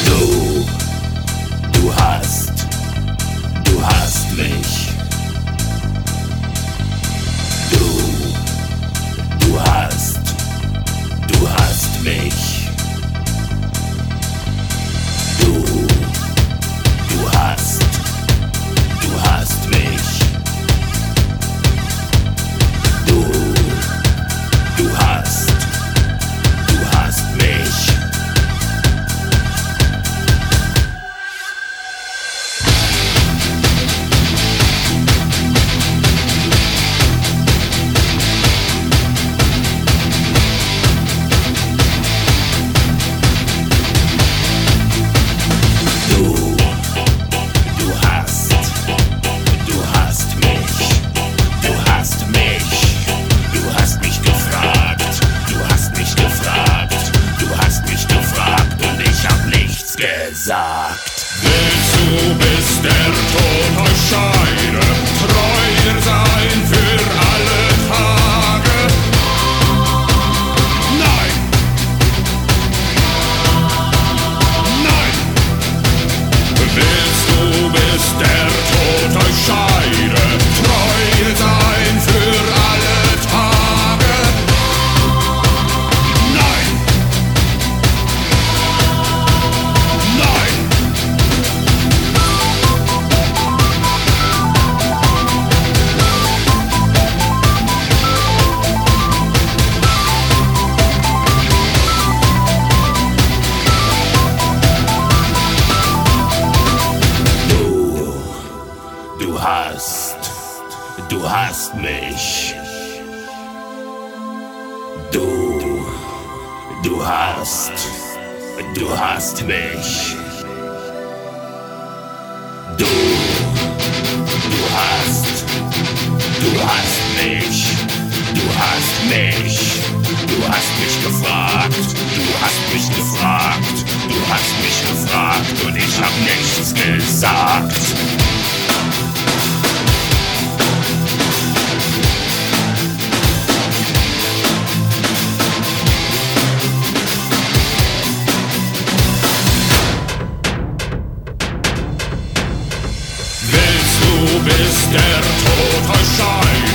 Du, du hast mich. Du hast mich. Du hast mich. Du hast mich. Gesagt. Willst du, bis der Tod euch scheide, treuer sein für alle Tage? Nein! Nein! Willst du, bis der Tod euch scheide, treuer sein für alle Tage? Nein! Du hast mich. Du hast mich. Du hast mich. Du hast mich. Du hast mich gefragt. Du hast mich gefragt. Du hast mich gefragt und ich hab nichts gesagt. Bis der Tod euch scheidet.